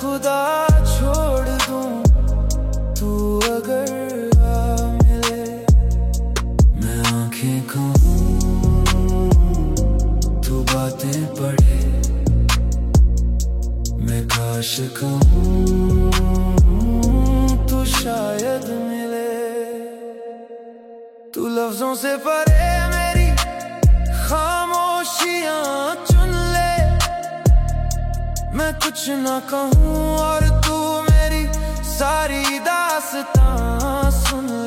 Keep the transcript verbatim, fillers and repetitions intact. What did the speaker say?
खुदा छोड़ दूं, तू अगर आ मिले। मैं आंखें कहूँ तू बातें पढ़े, मैं काश कहूँ तू शायद मिले। तू लफ्जों से परे मेरी खामोशियां चुन ले, मैं कुछ ना कहूँ और तू मेरी सारी दास्तां सुन ले।